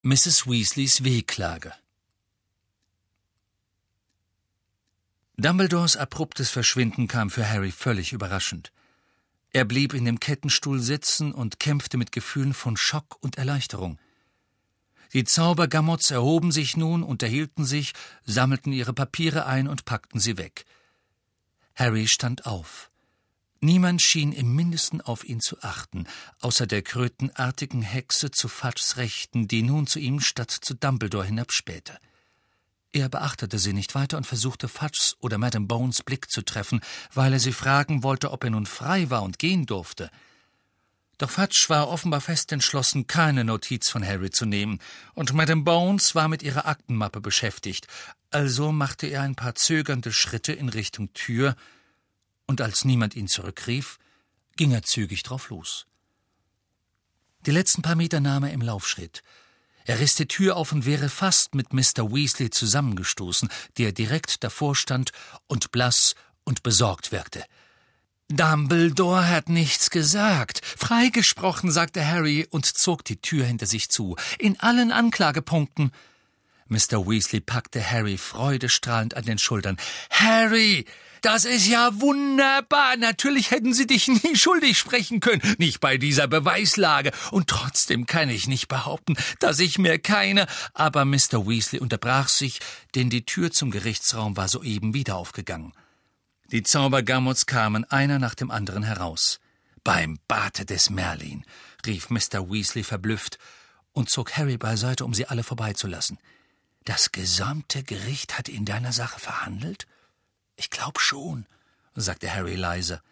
Mrs. Weasleys Wehklage. Dumbledores abruptes Verschwinden kam für Harry völlig überraschend. Er blieb in dem Kettenstuhl sitzen und kämpfte mit Gefühlen von Schock und Erleichterung. Die Zaubergammots erhoben sich nun, unterhielten sich, sammelten ihre Papiere ein und packten sie weg. Harry stand auf. Niemand schien im Mindesten auf ihn zu achten, außer der krötenartigen Hexe zu Fudges Rechten, die nun zu ihm statt zu Dumbledore hinabspähte. Er beachtete sie nicht weiter und versuchte Fudges oder Madame Bones Blick zu treffen, weil er sie fragen wollte, ob er nun frei war und gehen durfte. Doch Fudge war offenbar fest entschlossen, keine Notiz von Harry zu nehmen, und Madame Bones war mit ihrer Aktenmappe beschäftigt, also machte er ein paar zögernde Schritte in Richtung Tür, und als niemand ihn zurückrief, ging er zügig drauf los. Die letzten paar Meter nahm er im Laufschritt. Er riss die Tür auf und wäre fast mit Mr. Weasley zusammengestoßen, der direkt davor stand und blass und besorgt wirkte. »Dumbledore hat nichts gesagt. Freigesprochen«, sagte Harry und zog die Tür hinter sich zu. »In allen Anklagepunkten.« Mr. Weasley packte Harry freudestrahlend an den Schultern. »Harry, das ist ja wunderbar. Natürlich hätten Sie dich nie schuldig sprechen können, nicht bei dieser Beweislage. Und trotzdem kann ich nicht behaupten, dass ich mir keine...« Aber Mr. Weasley unterbrach sich, denn die Tür zum Gerichtsraum war soeben wieder aufgegangen. Die Zaubergammots kamen einer nach dem anderen heraus. »Beim Bate des Merlin«, rief Mr. Weasley verblüfft und zog Harry beiseite, um sie alle vorbeizulassen. »Das gesamte Gericht hat in deiner Sache verhandelt?« »Ich glaub schon«, sagte Harry leise.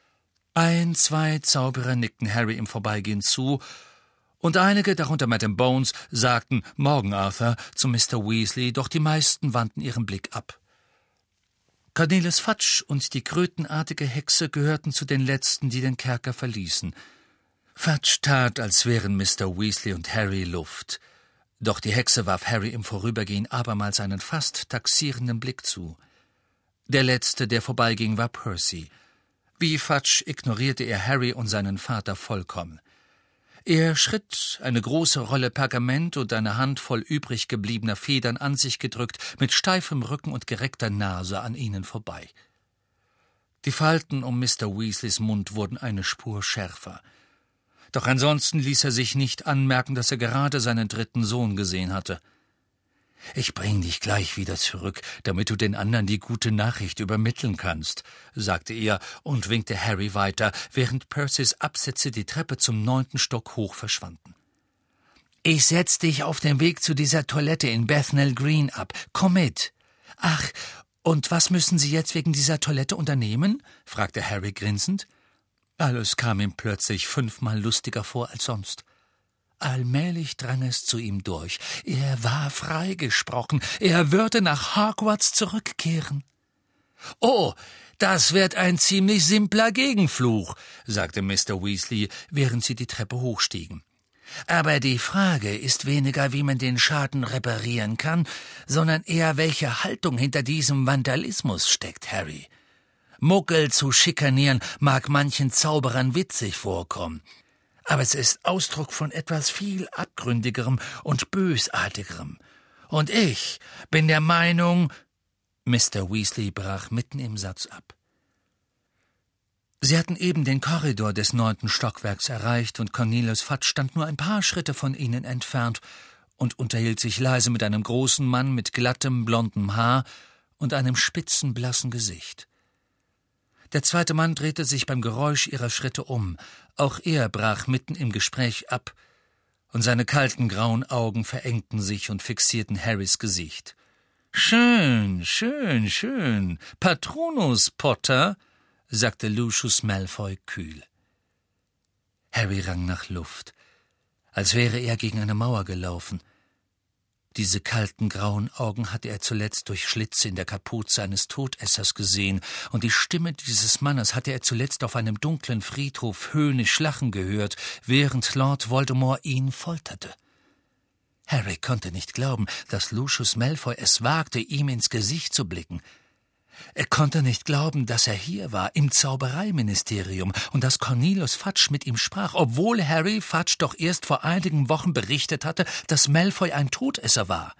1, 2 Zauberer nickten Harry im Vorbeigehen zu, und einige, darunter Madame Bones, sagten »Morgen, Arthur« zu Mr. Weasley, doch die meisten wandten ihren Blick ab. Cornelius Fudge und die krötenartige Hexe gehörten zu den Letzten, die den Kerker verließen. Fudge tat, als wären Mr. Weasley und Harry Luft. Doch die Hexe warf Harry im Vorübergehen abermals einen fast taxierenden Blick zu. Der Letzte, der vorbeiging, war Percy. Wie Fudge ignorierte er Harry und seinen Vater vollkommen. Er schritt, eine große Rolle Pergament und eine Handvoll übrig gebliebener Federn an sich gedrückt, mit steifem Rücken und gereckter Nase an ihnen vorbei. Die Falten um Mr. Weasleys Mund wurden eine Spur schärfer. Doch ansonsten ließ er sich nicht anmerken, dass er gerade seinen 3. Sohn gesehen hatte. »Ich bring dich gleich wieder zurück, damit du den anderen die gute Nachricht übermitteln kannst«, sagte er und winkte Harry weiter, während Percys Absätze die Treppe zum 9. Stock hoch verschwanden. »Ich setz dich auf dem Weg zu dieser Toilette in Bethnal Green ab. Komm mit.« »Ach, und was müssen Sie jetzt wegen dieser Toilette unternehmen?« fragte Harry grinsend. Alles kam ihm plötzlich 5-mal lustiger vor als sonst. Allmählich drang es zu ihm durch. Er war freigesprochen. Er würde nach Hogwarts zurückkehren. »Oh, das wird ein ziemlich simpler Gegenfluch«, sagte Mr. Weasley, während sie die Treppe hochstiegen. »Aber die Frage ist weniger, wie man den Schaden reparieren kann, sondern eher, welche Haltung hinter diesem Vandalismus steckt, Harry. Muggel zu schikanieren mag manchen Zauberern witzig vorkommen. Aber es ist Ausdruck von etwas viel Abgründigerem und Bösartigerem. Und ich bin der Meinung...« Mr. Weasley brach mitten im Satz ab. Sie hatten eben den Korridor des 9. Stockwerks erreicht, und Cornelius Fudge stand nur ein paar Schritte von ihnen entfernt und unterhielt sich leise mit einem großen Mann mit glattem, blondem Haar und einem spitzen, blassen Gesicht. Der zweite Mann drehte sich beim Geräusch ihrer Schritte um. Auch er brach mitten im Gespräch ab, und seine kalten grauen Augen verengten sich und fixierten Harrys Gesicht. »Schön, schön, schön. Patronus, Potter«, sagte Lucius Malfoy kühl. Harry rang nach Luft, als wäre er gegen eine Mauer gelaufen. Diese kalten grauen Augen hatte er zuletzt durch Schlitze in der Kapuze eines Todessers gesehen, und die Stimme dieses Mannes hatte er zuletzt auf einem dunklen Friedhof höhnisch lachen gehört, während Lord Voldemort ihn folterte. Harry konnte nicht glauben, dass Lucius Malfoy es wagte, ihm ins Gesicht zu blicken. Er konnte nicht glauben, dass er hier war, im Zaubereiministerium, und dass Cornelius Fudge mit ihm sprach, obwohl Harry Fudge doch erst vor einigen Wochen berichtet hatte, dass Malfoy ein Todesser war.